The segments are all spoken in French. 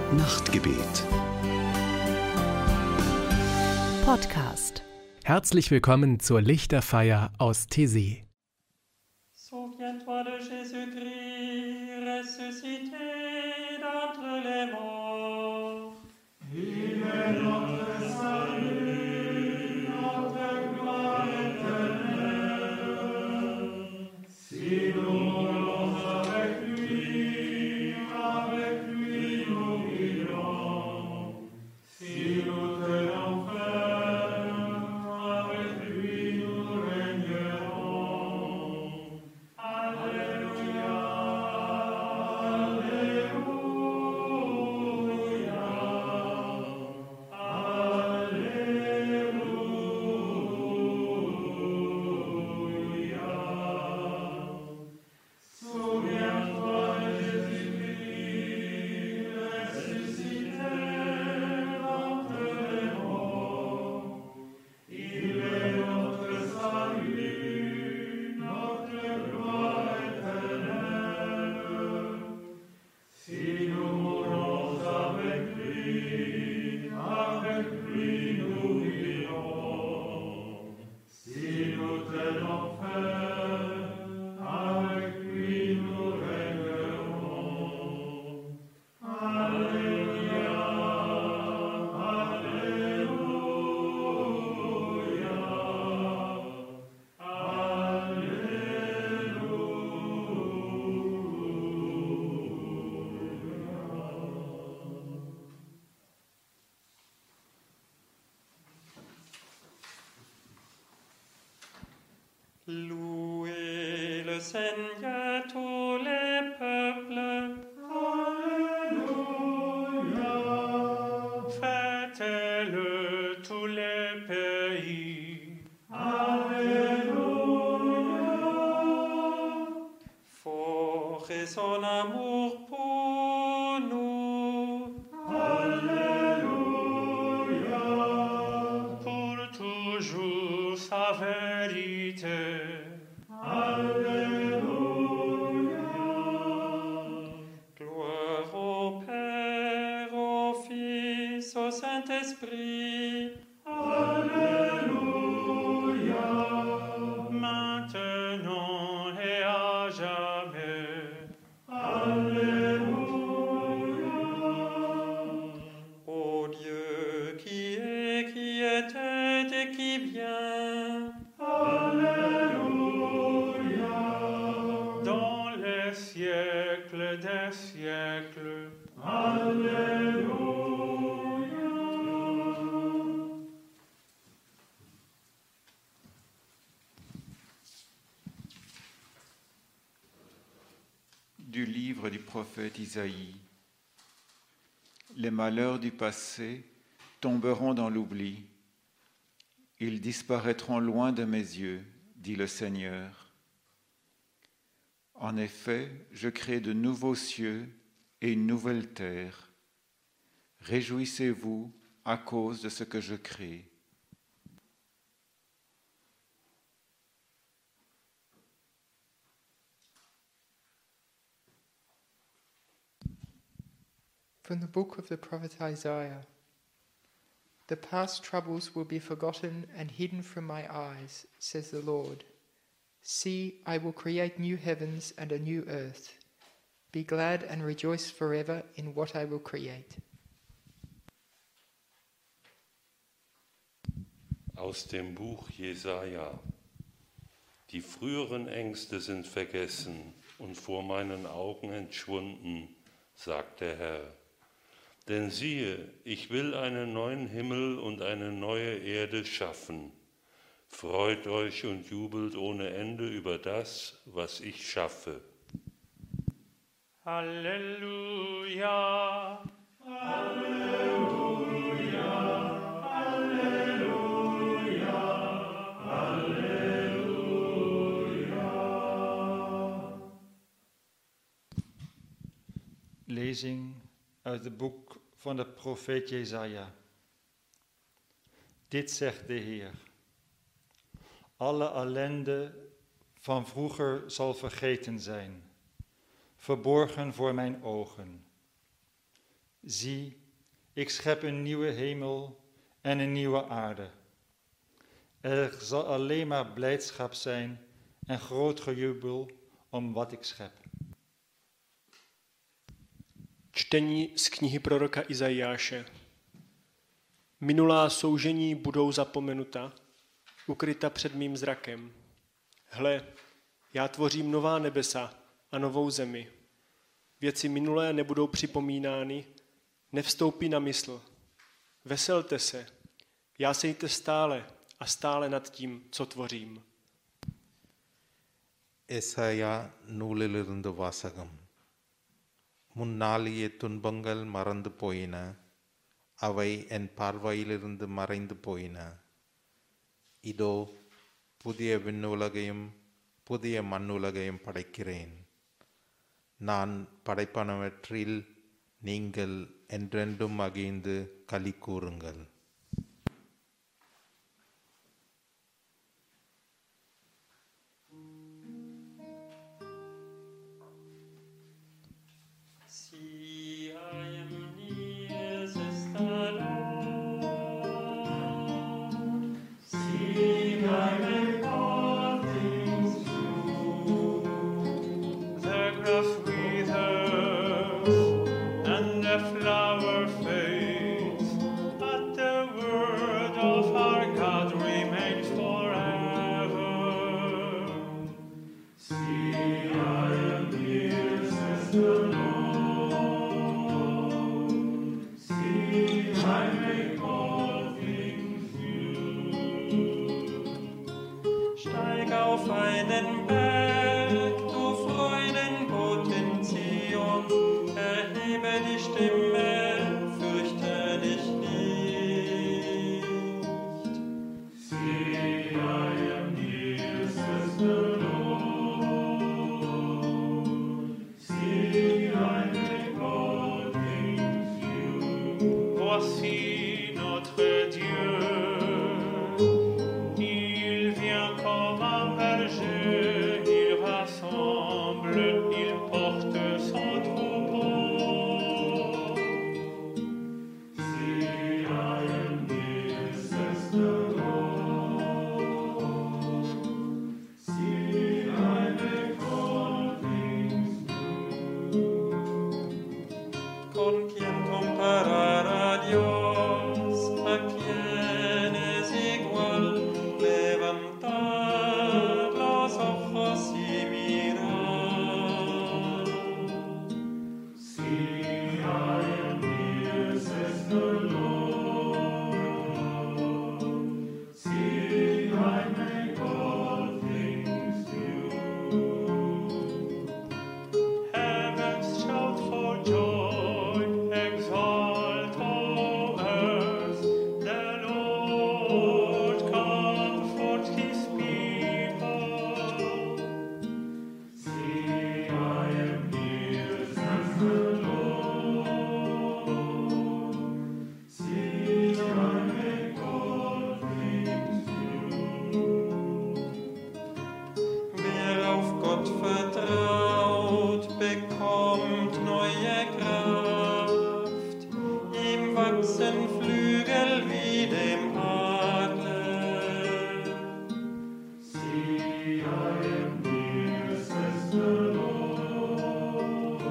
Nachtgebet. Podcast. Herzlich willkommen zur Lichterfeier aus Taizé. Souviens-toi de Jésus-Christ, ressuscité d'entre les morts. Il est notre salut, notre gloire éternelle. Si nous mourons avec lui nous vivons. Si nous tenons ferme, avec lui nous régnerons. Alléluia, Alléluia, Alléluia. Souviens-toi de Jésus-Christ, ressuscité d'entre les morts. Il est notre salut, notre gloire éternelle. Si nous mourons avec lui nous vivons. Si nous tenons ferme, avec lui nous régnerons. Alléluia, Louez le Seigneur tous les peuples. Alléluia. Fêtez-le tous les pays. Alléluia. Fort est son amour pour nous. Alléluia. Pour toujours sa vérité. Alléluia. Gloire au Père, au Fils, au Saint-Esprit. Alléluia. Maintenant et à jamais. Alléluia. Ô Dieu qui est, qui était et qui vient. Alléluia. Dans les siècles des siècles. Alléluia. Du livre du prophète Isaïe. Les malheurs du passé tomberont dans l'oubli. Ils disparaîtront loin de mes yeux, dit le Seigneur. En effet, je crée de nouveaux cieux et une nouvelle terre. Réjouissez-vous à cause de ce que je crée. From the book of the prophet Isaiah. The past troubles will be forgotten and hidden from my eyes, says the Lord. See, I will create new heavens and a new earth. Be glad and rejoice forever in what I will create. Aus dem Buch Jesaja. Die früheren Ängste sind vergessen und vor meinen Augen entschwunden, sagt der Herr. Denn siehe, ich will einen neuen Himmel und eine neue Erde schaffen. Freut euch und jubelt ohne Ende über das, was ich schaffe. Alléluia, Alléluia, Alléluia, Alléluia. Lezing uit het boek van de profeet Jesaja. Dit zegt de Heer. Alle ellende van vroeger zal vergeten zijn, verborgen voor mijn ogen. Zie, ik schep een nieuwe hemel en een nieuwe aarde. Er zal alleen maar blijdschap zijn en groot gejubel om wat ik schep. Čtení z knihy proroka Izajáše. Minulá soužení budou zapomenuta, ukryta před mým zrakem. Hle, já tvořím nová nebesa a novou zemi. Věci minulé nebudou připomínány, nevstoupí na mysl. Veselte se, jásejte stále a stále nad tím, co tvořím. எசாயா நூலிலிருந்து வாசகம். முன்னாளிய துன்பங்கள் மறந்து போயின, அவை என் பார்வையிலிருந்து மறைந்து போயின. இதோ புதிய விண்ணுலகையும் புதிய மண்ணுலகையும் படைக்கிறேன். நான் படைப்பனவற்றில் நீங்கள் என்றென்றும் மகிழ்ந்து களி கூறுங்கள். See, I am near, says the Lord. See, I make all things new. The grass withers and the flower fades, but the word of our God remains forever. See, I am near, says the Lord. Steig auf einen Berg, du Freudenboot in Zion, erhebe die Stimme, fürchte dich nicht. See, I am near, says the Lord. See, I make all things new. Voici notre Dieu. Con quien comparar a Dios, a quien es igual, levantar los ojos y mirar. See, I am near, says the Lord. See, I make all things new. Heavens shout for joy, exalt all earth. The Lord comfort his people. See, I am near, says the Lord. See, I make all things new. Wer auf Gott vertraut, bekommt neue Kraft. Ihm wachsen Flügel wie dem Adler. See, I am near, says the Lord.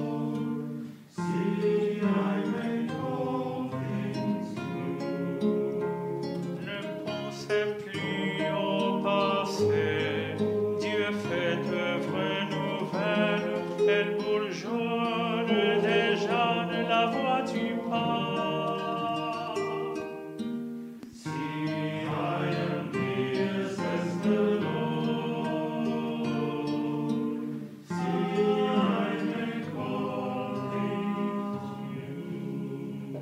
See, I make all things new. Ne pensez plus au passé. Dieu fait œuvre nouvelle, elle bourgeonne déjà de la voix du pas. See, I am near, says the Lord. See, I make all things new.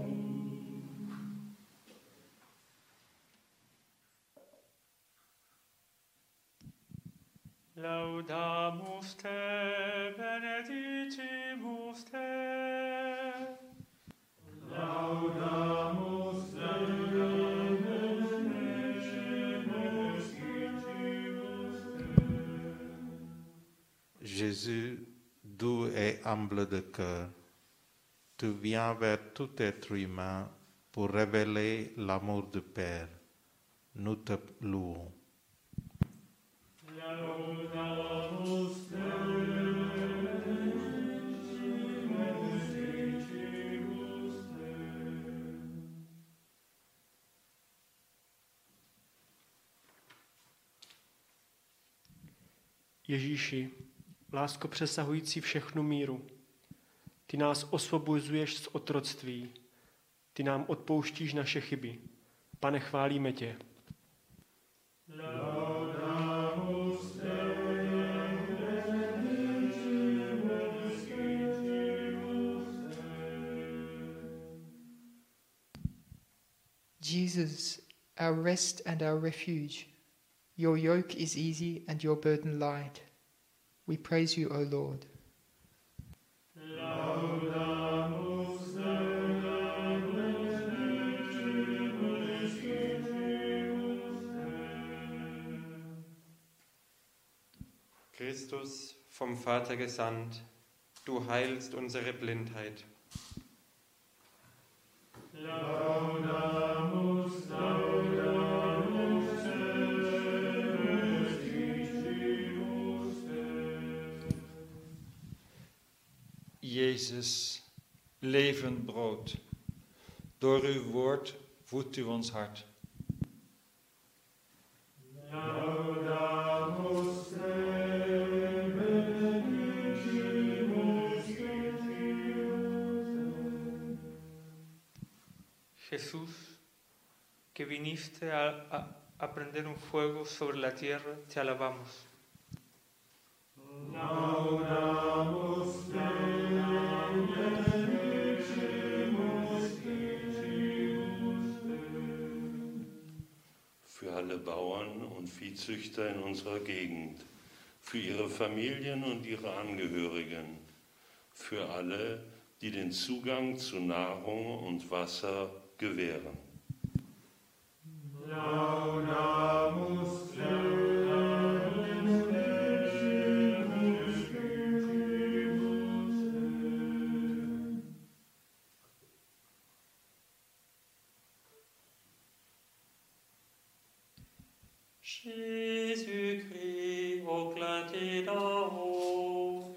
Laudamus te, benedicimus te. Laudamus te, benedicimus te. Jésus, doux et humble de cœur, Tu viens vers tout être humain pour révéler l'amour du Père. Nous te louons. Ježíši, lásko přesahující všechnu míru, ty nás osvobozuješ z otroctví, ty nám odpouštíš naše chyby. Pane, chválíme tě. Jesus, our rest and our refuge, your yoke is easy and your burden light. We praise you, O Lord. Christus, vom Vater gesandt, du heilst unsere Blindheit. Jezus, levend brood, door uw woord voedt u ons hart. Jesús, que viniste a prender un fuego sobre la tierra, te alabamos. Für alle Bauern und Viehzüchter in unserer Gegend, für ihre Familien und ihre Angehörigen, für alle, die den Zugang zu Nahrung und Wasser gewähren. Jésus-Christ, éclatez d'en-haut.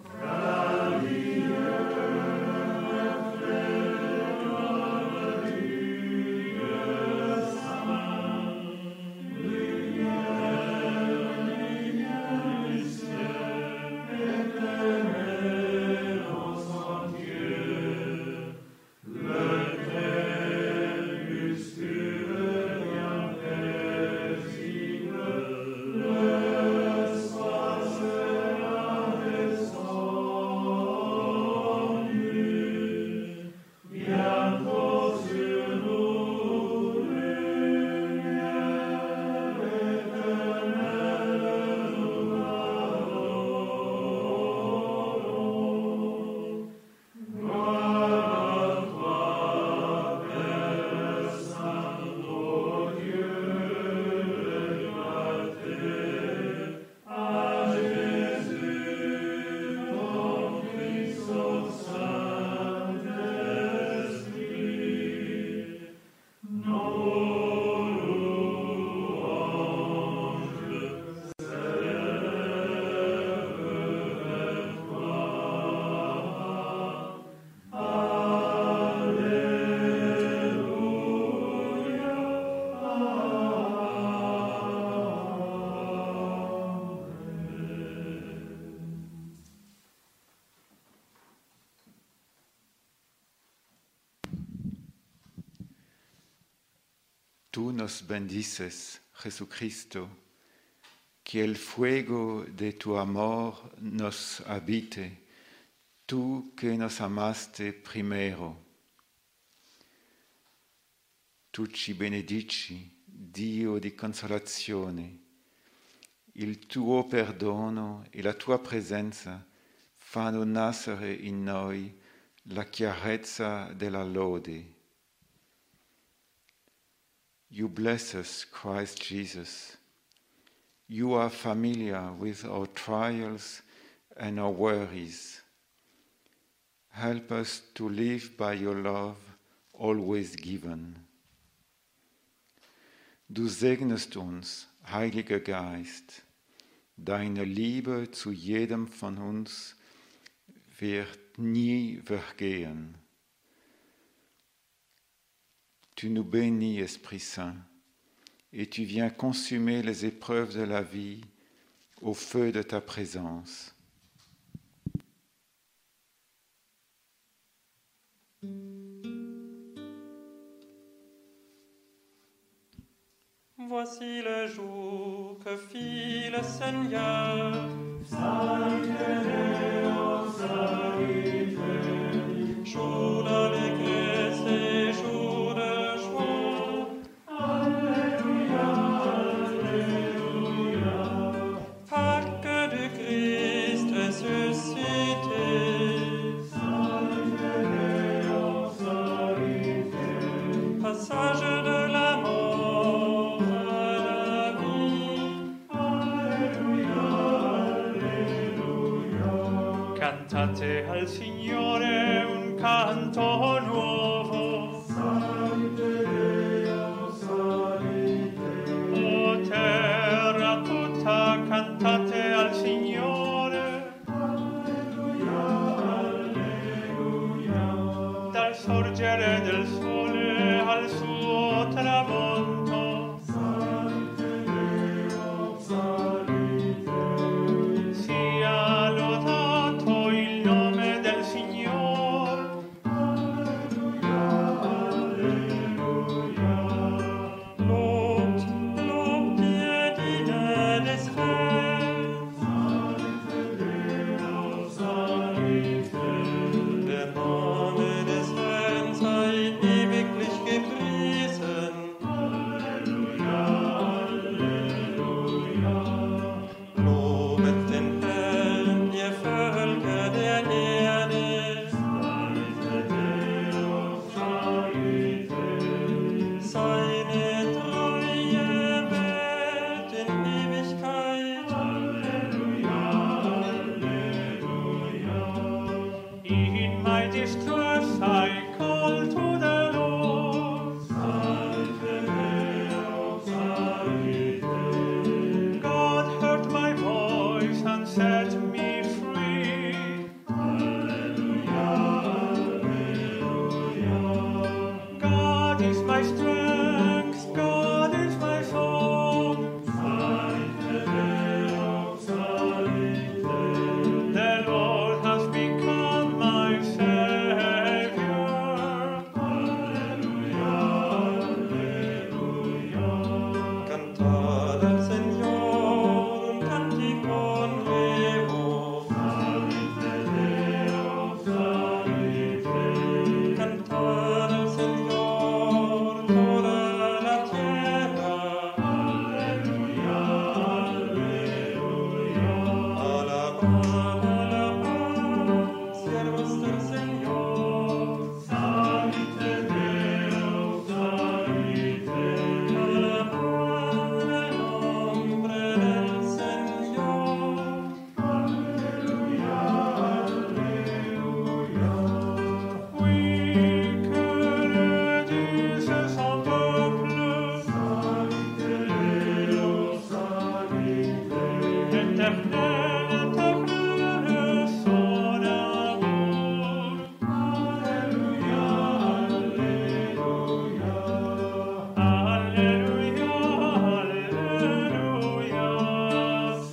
Tú nos bendices, Jesucristo, que el fuego de tu amor nos habite, tú que nos amaste primero. Tu ci benedici, Dio di consolazione, il tuo perdono e la tua presenza fanno nascere in noi la chiarezza della lode. You bless us, Christ Jesus. You are familiar with our trials and our worries. Help us to live by your love, always given. Du segnest uns, Heiliger Geist, deine Liebe zu jedem von uns wird nie vergehen. Tu nous bénis, Esprit Saint, et tu viens consumer les épreuves de la vie au feu de ta présence. Voici le jour que fit le Seigneur. Jour d'allégresse et jour de joie. Pâques du Christ ressuscité. Passage de la mort à la vie. Cantate al Signore un canto nuovo. O terra tutta, cantate al Signore. Dal sorgere del sole al suo tramonto. Sia lodato il nome del Signore. Lobt ihr die des Herrn. Der Name des Herrn sei ewiglich gepriesen. Lobet den Herrn, ihr Völker der Erde. Seine Treue währt in Ewigkeit. In mighty strength I call to the Lord. God heard my voice and set me free. God is my strength, God is my song. The Lord has become my Savior. Cantad al Señor un cántico nuevo. Cantad al Señor toda la tierra. Alabad, alabad, siervos del Señor. Alabad el nombre del Señor. Oui, que le dise son peuple. Éternel, éternel son amour. Alléluia, alléluia.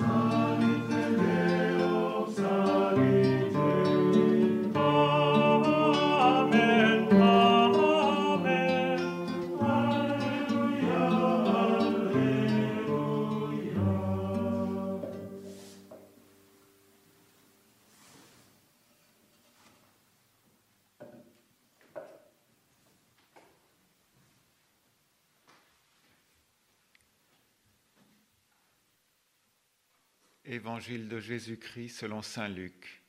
Amen, amen. Évangile de Jésus-Christ selon saint Luc.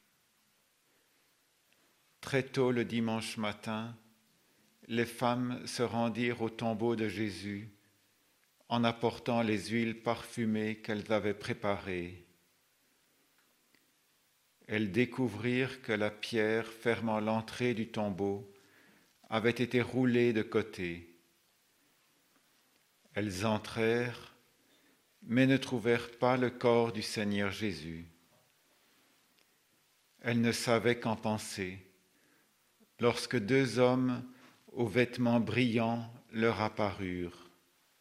Très tôt le dimanche matin, les femmes se rendirent au tombeau de Jésus en apportant les huiles parfumées qu'elles avaient préparées. elles découvrirent que la pierre fermant l'entrée du tombeau avait été roulée de côté. Elles entrèrent, mais ne trouvèrent pas le corps du Seigneur Jésus. Elles ne savaient qu'en penser, lorsque 2 hommes aux vêtements brillants leur apparurent.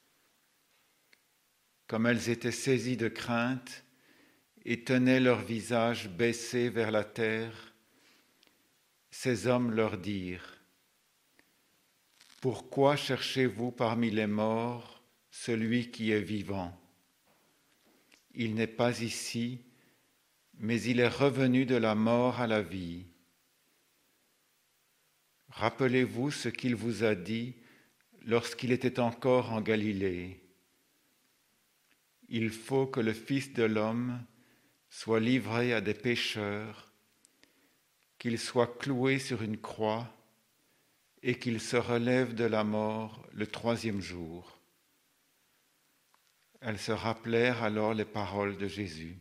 Comme elles étaient saisies de crainte et tenaient leur visage baissé vers la terre, ces hommes leur dirent : « Pourquoi cherchez-vous parmi les morts celui qui est vivant ? Il n'est pas ici, mais il est revenu de la mort à la vie. Rappelez-vous ce qu'il vous a dit lorsqu'il était encore en Galilée. Il faut que le Fils de l'homme soit livré à des pécheurs, qu'il soit cloué sur une croix et qu'il se relève de la mort le 3e jour. » Elles se rappelèrent alors les paroles de Jésus.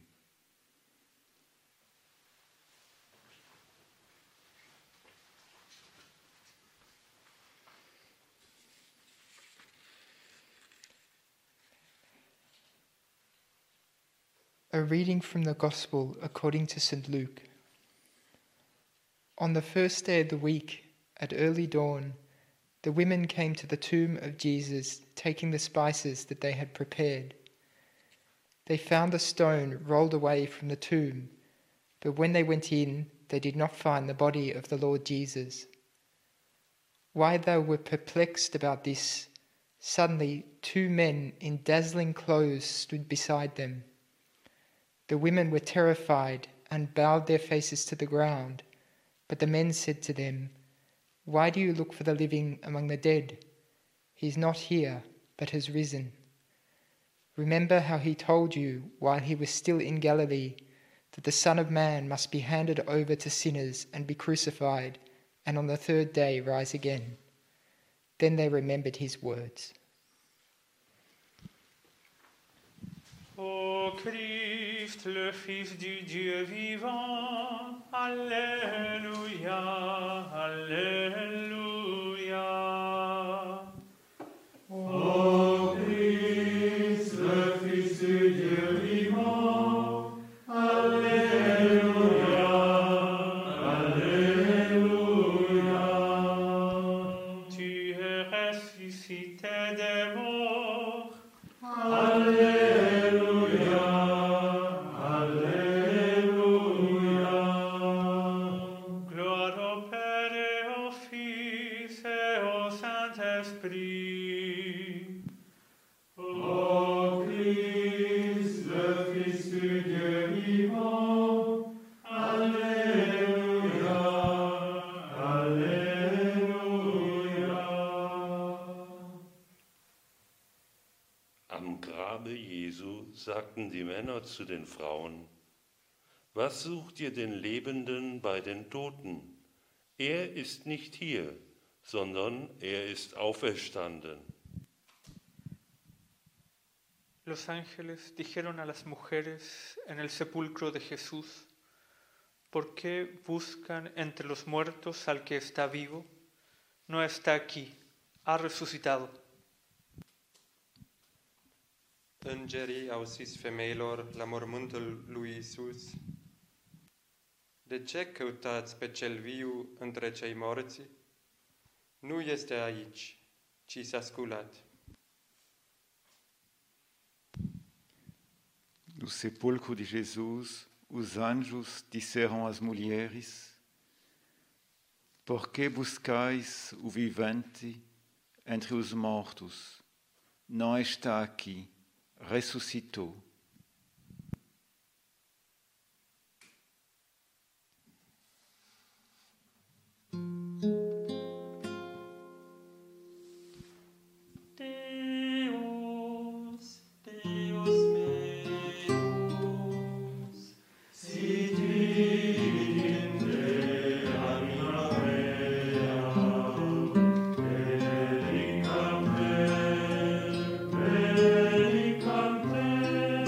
A reading from the Gospel according to St. Luke. On the first day of the week, at early dawn, the women came to the tomb of Jesus, taking the spices that they had prepared. They found the stone rolled away from the tomb, but when they went in, they did not find the body of the Lord Jesus. While they were perplexed about this, suddenly 2 men in dazzling clothes stood beside them. The women were terrified and bowed their faces to the ground, but the men said to them, "Why do you look for the living among the dead? He is not here, but has risen. Remember how he told you while he was still in Galilee that the Son of Man must be handed over to sinners and be crucified, and on the 3rd day rise again." Then they remembered his words. Ô Christ, le Fils du Dieu vivant, Alléluia, Alléluia. Ô Christ, le Fils du Dieu vivant, Alléluia, Alléluia. Tu es ressuscité des morts, Alléluia. Ô Christ, le Fils du Dieu vivant, Alléluia, Alléluia. Am Grabe Jesu sagten die Männer zu den Frauen: Was sucht ihr den Lebenden bei den Toten? Er ist nicht hier, sondern er ist auferstanden. Los ángeles dijeron a las mujeres en el sepulcro de Jesús: ¿Por qué buscan entre los muertos al que está vivo? No está aquí, ha resucitado. Îngerii au zis femeilor la mormântul lui Iisus: De ce căutați pe cel viu între cei morți? Nu este aici, ci s-a sculat. No sepulcro de Jesus, os anjos disseram às mulheres: Por que buscais o vivente entre os mortos? Não está aqui, ressuscitou. Benedicam te,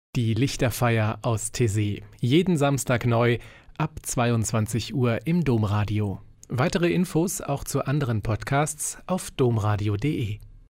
Die Lichterfeier aus Tessé. Jeden Samstag neu ab 22 Uhr im Domradio. Weitere Infos auch zu anderen Podcasts auf domradio.de.